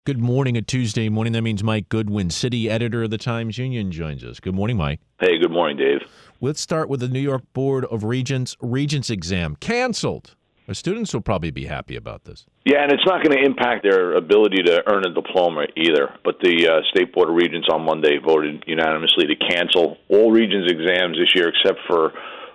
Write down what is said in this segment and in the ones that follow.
Good morning, a Tuesday morning. That means Mike Goodwin, city editor of the Times-Union, joins us. Good morning, Mike. Hey, good morning, Dave. Let's start with the New York Board of Regents exam canceled. Our students will probably be happy about this. Yeah, and it's not going to impact their ability to earn a diploma either. But the State Board of Regents on Monday voted unanimously to cancel all Regents exams this year except for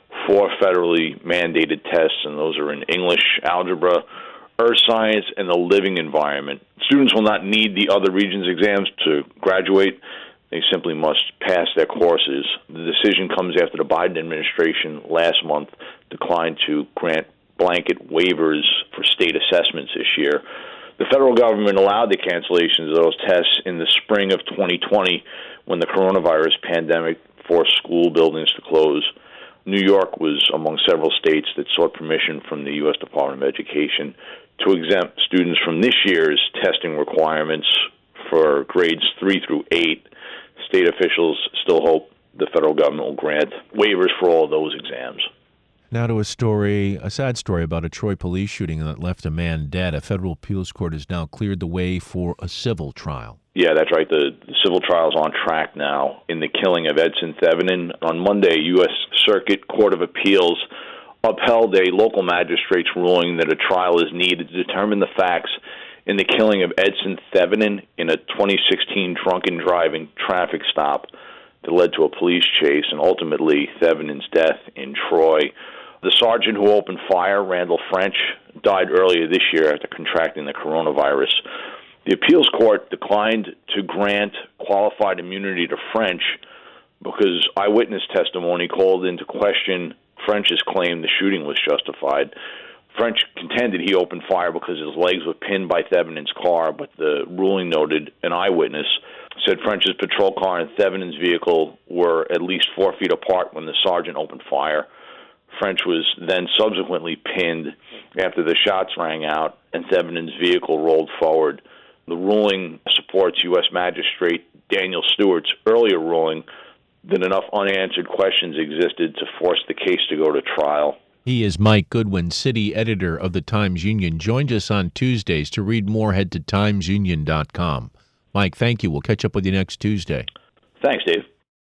4 federally mandated tests, and those are in English, algebra, earth science, and the living environment. Students will not need the other Regents exams to graduate. They simply must pass their courses. The decision comes after the Biden administration last month declined to grant blanket waivers for state assessments this year. The federal government allowed the cancellations of those tests in the spring of 2020 when the coronavirus pandemic forced school buildings to close. New York was among several states that sought permission from the U.S. Department of Education to exempt students from this year's testing requirements for grades 3 through 8. State officials still hope the federal government will grant waivers for all those exams. Now to a sad story about a Troy police shooting that left a man dead. A federal appeals court has now cleared the way for a civil trial. Yeah, that's right. The civil trial is on track now in the killing of Edson Thevenin. On Monday, U.S. Circuit Court of Appeals upheld a local magistrate's ruling that a trial is needed to determine the facts in the killing of Edson Thevenin in a 2016 drunken driving traffic stop that led to a police chase and ultimately Thevenin's death in Troy. The sergeant who opened fire, Randall French, died earlier this year after contracting the coronavirus. The appeals court declined to grant qualified immunity to French because eyewitness testimony called into question French's claim the shooting was justified. French contended he opened fire because his legs were pinned by Thevenin's car, but the ruling noted an eyewitness said French's patrol car and Thevenin's vehicle were at least 4 feet apart when the sergeant opened fire. French was then subsequently pinned after the shots rang out and Thevenin's vehicle rolled forward. The ruling supports U.S. Magistrate Daniel Stewart's earlier ruling that enough unanswered questions existed to force the case to go to trial. He is Mike Goodwin, city editor of the Times-Union. Join us on Tuesdays. To read more, head to timesunion.com. Mike, thank you. We'll catch up with you next Tuesday. Thanks, Dave.